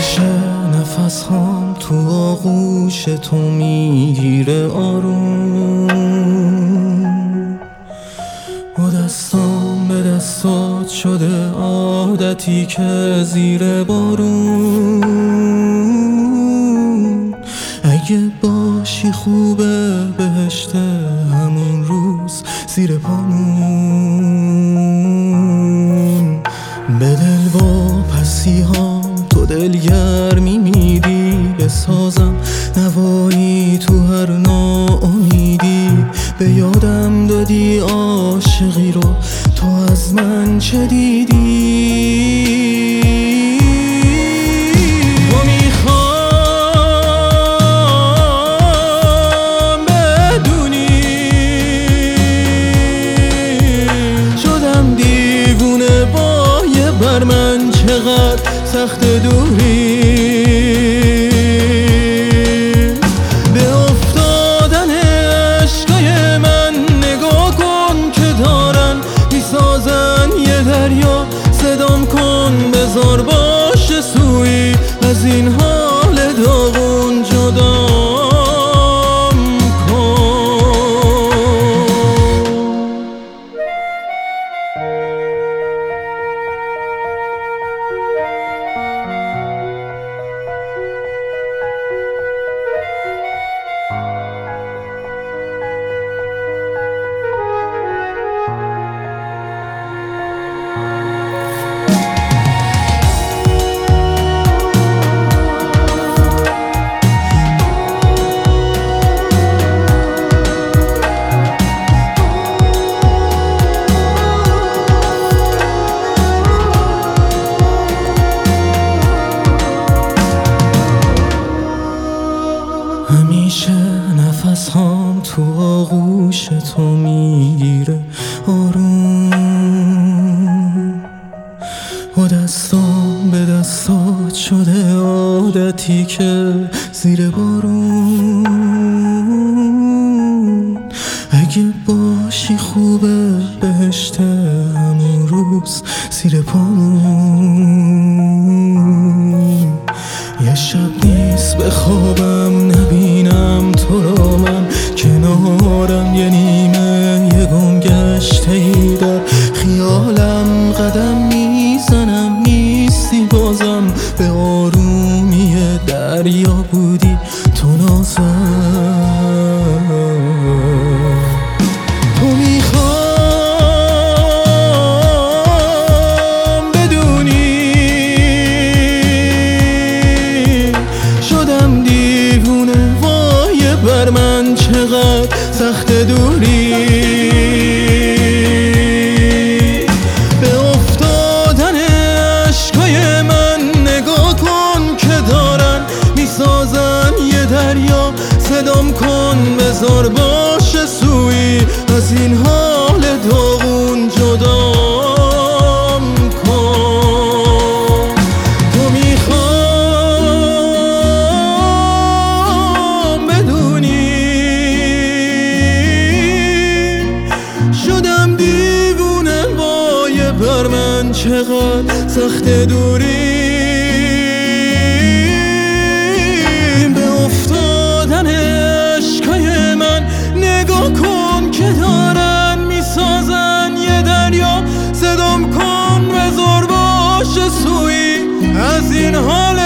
همیشه نفس هام تو آغوش تو میگیره آروم و دستام به دستات شده عادتی که زیر بارون. اگه باشی خوبه بهشت همون روز زیر پامون. به دل و پسی هام تو دلگرمی میدی، بسازم نوایی تو هر ناامیدی. به یادم دادی عاشقی رو تو از من چه دیدی. تو میخوام بدونی شدم دیوونه با یه بر من چقدر سخت دوری. به افتادن عشقای من نگاه کن که دارن میسازن یه دریا. صدام کن بذار باشه سوی از این حال داغون جدام کن. همیشه نفس هام تو آغوش تو میگیره آروم و دستام به دستات شده عادتی که زیر بارون. اگه باشی خوبه بهشت همون روز زیر پامون. یه شب نیست به خوابم نبینم تو رو من کنارم، یه نیمه یه گم گشته ای در خیالم قدم میزنم نیستی بازم. به آرومی دریا بودی تو نازم. تو میخوام بدونی شدم دیوونه وای بر من چقدر سخت دوری. به افتادن عشقای من نگاه کن که دارن میسازن یه دریا. صدام کن بذار باشه سوی از این حال داغون جدام کن. تو میخوام بدونی شدم دیوونه وای بر من چقدر سخت دوری. به افتادن عشقای من نگاه کن که دارن میسازن یه دریا. صدام کن بذار باشه سوی از این حال